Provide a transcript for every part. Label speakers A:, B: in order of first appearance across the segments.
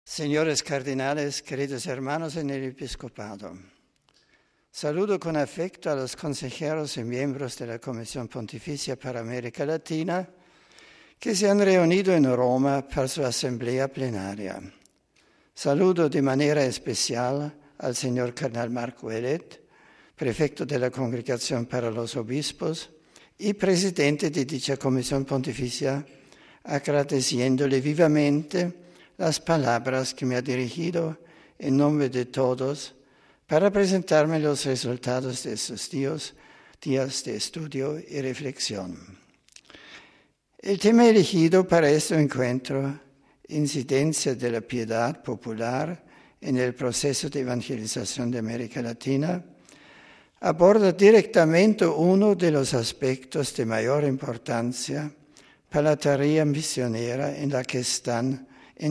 A: Señores cardenales, queridos hermanos en el episcopado, saludo con afecto a los consejeros y miembros de la Comisión Pontificia para América Latina que se han reunido en Roma para su asamblea plenaria. Saludo de manera especial al señor cardenal Marc Ouellet, prefecto de la Congregación para los Obispos y presidente de dicha Comisión Pontificia, agradeciéndole vivamente las palabras que me ha dirigido en nombre de todos para presentarme los resultados de estos días de estudio y reflexión. El tema elegido para este encuentro, incidencia de la piedad popular en el proceso de evangelización de América Latina, aborda directamente uno de los aspectos de mayor importancia para la tarea misionera en la que están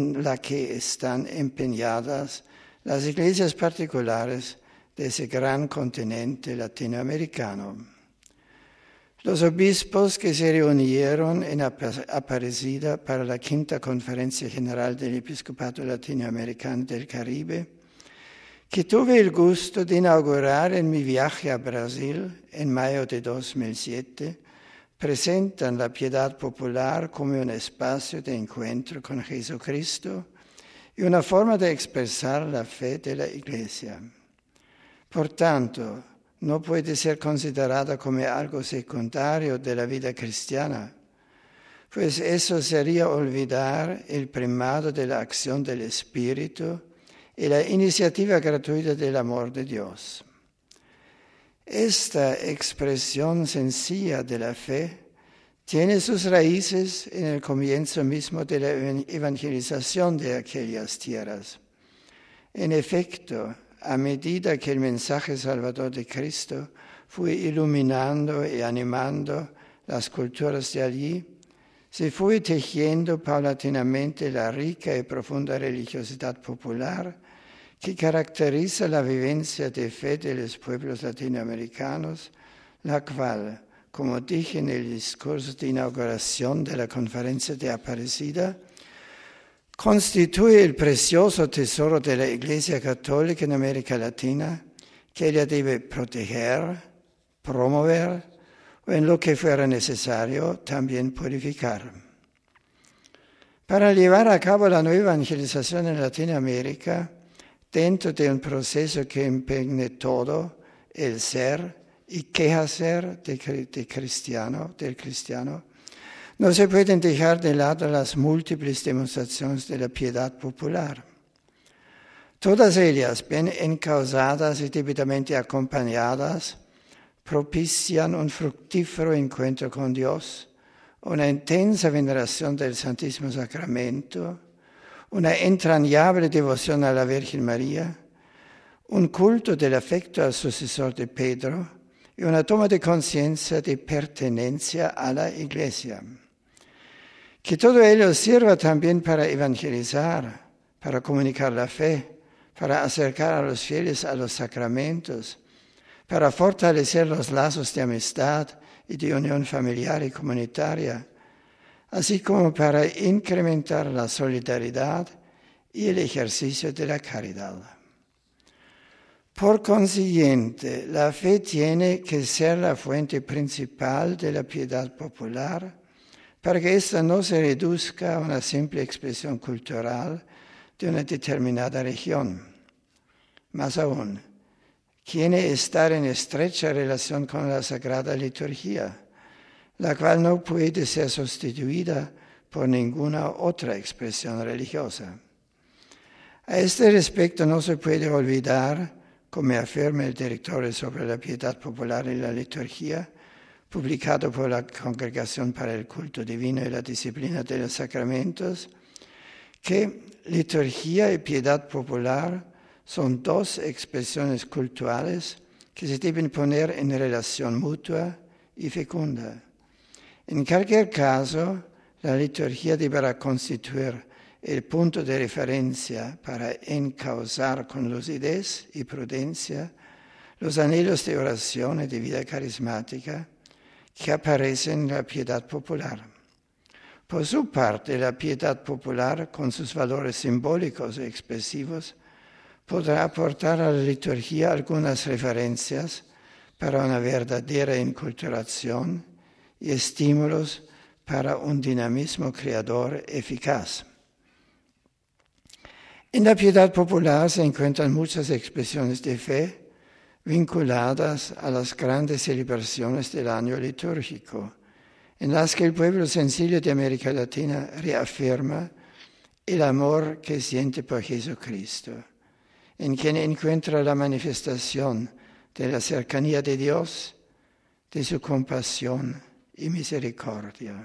A: empeñadas las iglesias particulares de ese gran continente latinoamericano. Los obispos que se reunieron en Aparecida para la quinta Conferencia General del Episcopado Latinoamericano del Caribe, que tuve el gusto de inaugurar en mi viaje a Brasil en mayo de 2007, presentan la piedad popular como un espacio de encuentro con Jesucristo y una forma de expresar la fe de la Iglesia. Por tanto, no puede ser considerada como algo secundario de la vida cristiana, pues eso sería olvidar el primado de la acción del Espíritu y la iniciativa gratuita del amor de Dios. Esta expresión sencilla de la fe tiene sus raíces en el comienzo mismo de la evangelización de aquellas tierras. En efecto, a medida que el mensaje salvador de Cristo fue iluminando y animando las culturas de allí, se fue tejiendo paulatinamente la rica y profunda religiosidad popular que caracteriza la vivencia de fe de los pueblos latinoamericanos, la cual, como dije en el discurso de inauguración de la Conferencia de Aparecida, constituye el precioso tesoro de la Iglesia Católica en América Latina que ella debe proteger, promover o en lo que fuera necesario también purificar. Para llevar a cabo la nueva evangelización en Latinoamérica, dentro de un proceso que impregne todo el ser y quehacer del cristiano, no se pueden dejar de lado las múltiples demostraciones de la piedad popular. Todas ellas, bien encausadas y debidamente acompañadas, propician un fructífero encuentro con Dios, una intensa veneración del Santísimo Sacramento, una entrañable devoción a la Virgen María, un culto del afecto al sucesor de Pedro y una toma de conciencia de pertenencia a la Iglesia. Que todo ello sirva también para evangelizar, para comunicar la fe, para acercar a los fieles a los sacramentos, para fortalecer los lazos de amistad y de unión familiar y comunitaria, así como para incrementar la solidaridad y el ejercicio de la caridad. Por consiguiente, la fe tiene que ser la fuente principal de la piedad popular para que ésta no se reduzca a una simple expresión cultural de una determinada región. Más aún, quiere estar en estrecha relación con la Sagrada Liturgia, la cual no puede ser sustituida por ninguna otra expresión religiosa. A este respecto no se puede olvidar, como afirma el Directorio sobre la Piedad Popular y la Liturgia, publicado por la Congregación para el Culto Divino y la Disciplina de los Sacramentos, que liturgia y piedad popular son dos expresiones cultuales que se deben poner en relación mutua y fecunda. En cualquier caso, la liturgia deberá constituir el punto de referencia para encauzar con lucidez y prudencia los anhelos de oración y de vida carismática que aparecen en la piedad popular. Por su parte, la piedad popular, con sus valores simbólicos y expresivos, podrá aportar a la liturgia algunas referencias para una verdadera inculturación y estímulos para un dinamismo creador eficaz. En la piedad popular se encuentran muchas expresiones de fe vinculadas a las grandes celebraciones del año litúrgico, en las que el pueblo sencillo de América Latina reafirma el amor que siente por Jesucristo, en quien encuentra la manifestación de la cercanía de Dios, de su compasión y misericordia.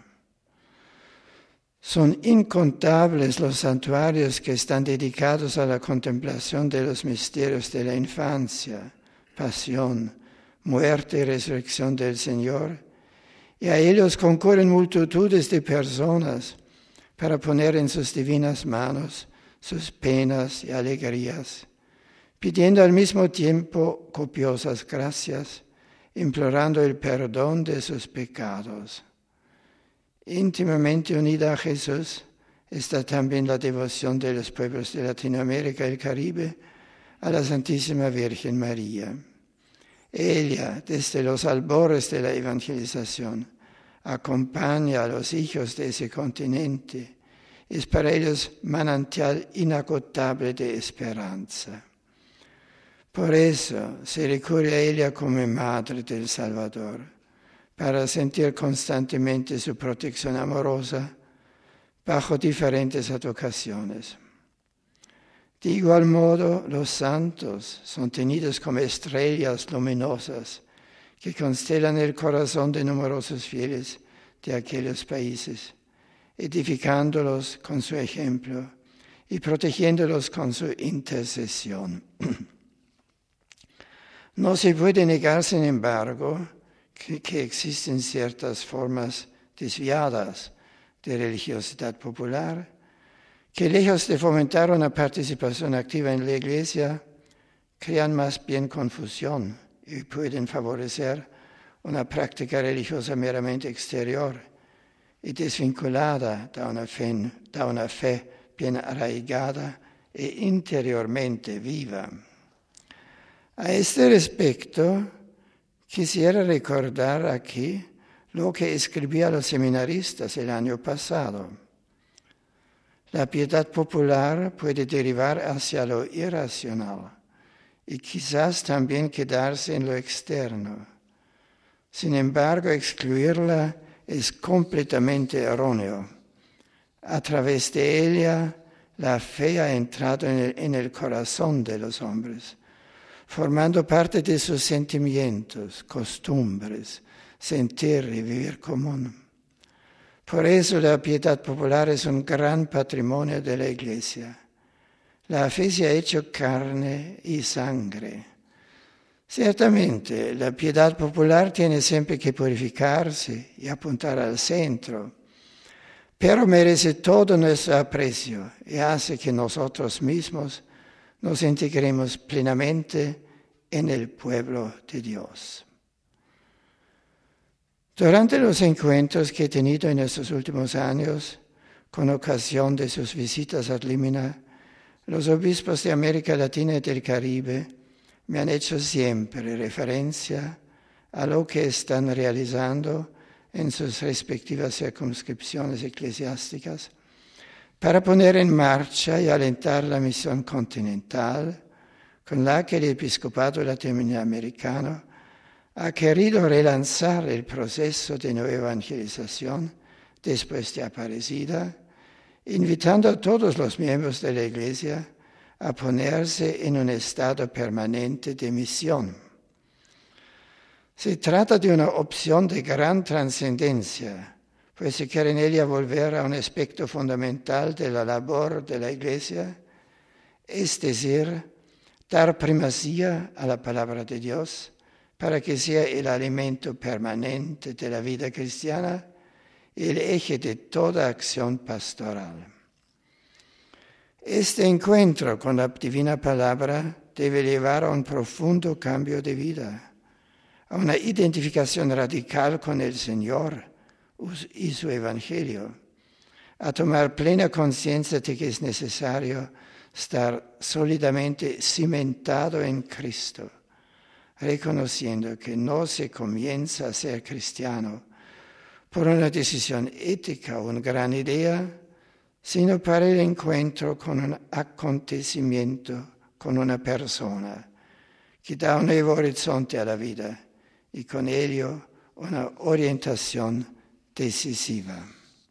A: Son incontables los santuarios que están dedicados a la contemplación de los misterios de la infancia, pasión, muerte y resurrección del Señor, y a ellos concurren multitudes de personas para poner en sus divinas manos sus penas y alegrías, pidiendo al mismo tiempo copiosas gracias, implorando el perdón de sus pecados. Íntimamente unida a Jesús está también la devoción de los pueblos de Latinoamérica y el Caribe a la Santísima Virgen María. Ella, desde los albores de la evangelización, acompaña a los hijos de ese continente. Es para ellos manantial inagotable de esperanza. Por eso se recurre a ella como Madre del Salvador, para sentir constantemente su protección amorosa bajo diferentes ocasiones. De igual modo, los santos son tenidos como estrellas luminosas que constelan el corazón de numerosos fieles de aquellos países, edificándolos con su ejemplo y protegiéndolos con su intercesión. No se puede negar, sin embargo, que existen ciertas formas desviadas de religiosidad popular, que lejos de fomentar una participación activa en la Iglesia, crean más bien confusión y pueden favorecer una práctica religiosa meramente exterior y desvinculada de una fe bien arraigada e interiormente viva. A este respecto, quisiera recordar aquí lo que escribí a los seminaristas el año pasado. La piedad popular puede derivar hacia lo irracional y quizás también quedarse en lo externo. Sin embargo, excluirla es completamente erróneo. A través de ella, la fe ha entrado en el corazón de los hombres, formando parte de sus sentimientos, costumbres, sentir y vivir común. Por eso la piedad popular es un gran patrimonio de la Iglesia. La fe se ha hecho carne y sangre. Ciertamente, la piedad popular tiene siempre que purificarse y apuntar al centro, pero merece todo nuestro aprecio y hace que nosotros mismos nos integremos plenamente en el pueblo de Dios. Durante los encuentros que he tenido en estos últimos años, con ocasión de sus visitas ad limina, los obispos de América Latina y del Caribe me han hecho siempre referencia a lo que están realizando en sus respectivas circunscripciones eclesiásticas para poner en marcha y alentar la misión continental con la que el episcopado latinoamericano ha querido relanzar el proceso de nueva evangelización después de Aparecida, invitando a todos los miembros de la Iglesia a ponerse en un estado permanente de misión. Se trata de una opción de gran trascendencia, pues se quiere en ella volver a un aspecto fundamental de la labor de la Iglesia, es decir, dar primacía a la palabra de Dios para que sea el alimento permanente de la vida cristiana y el eje de toda acción pastoral. Este encuentro con la divina palabra debe llevar a un profundo cambio de vida, a una identificación radical con el Señor y su Evangelio, a tomar plena conciencia de que es necesario estar sólidamente cimentado en Cristo, reconociendo que no se comienza a ser cristiano por una decisión ética o una gran idea, sino para el encuentro con un acontecimiento, con una persona, que da un nuevo horizonte a la vida y con ello una orientación decisiva.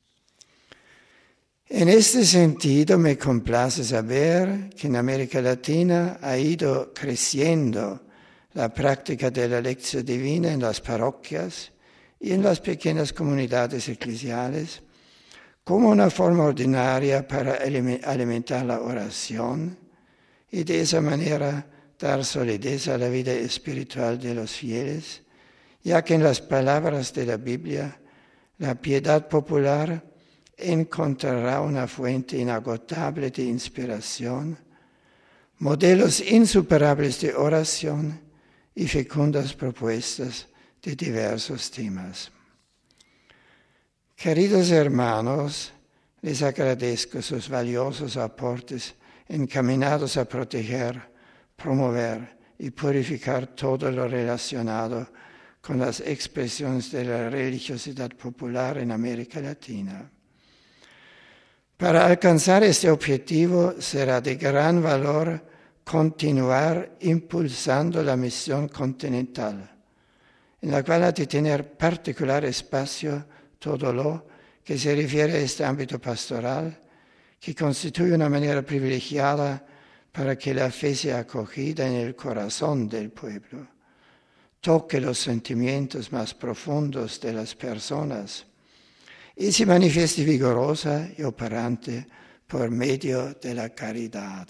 A: En este sentido, me complace saber que en América Latina ha ido creciendo la práctica de la lección divina en las parroquias y en las pequeñas comunidades eclesiales como una forma ordinaria para alimentar la oración y de esa manera dar solidez a la vida espiritual de los fieles, ya que en las palabras de la Biblia, la piedad popular encontrará una fuente inagotable de inspiración, modelos insuperables de oración y fecundas propuestas de diversos temas. Queridos hermanos, les agradezco sus valiosos aportes encaminados a proteger, promover y purificar todo lo relacionado con las expresiones de la religiosidad popular en América Latina. Para alcanzar este objetivo será de gran valor continuar impulsando la misión continental, en la cual ha de tener particular espacio todo lo que se refiere a este ámbito pastoral, que constituye una manera privilegiada para que la fe sea acogida en el corazón del pueblo, toque los sentimientos más profundos de las personas y se manifieste vigorosa y operante por medio de la caridad.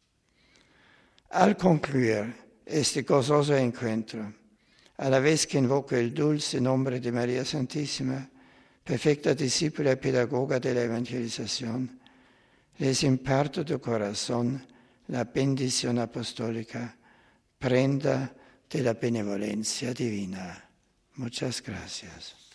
A: Al concluir este gozoso encuentro, a la vez que invoco el dulce nombre de María Santísima, perfecta discípula y pedagoga de la evangelización, les imparto de corazón la bendición apostólica, prenda de la benevolencia divina. Muchas gracias.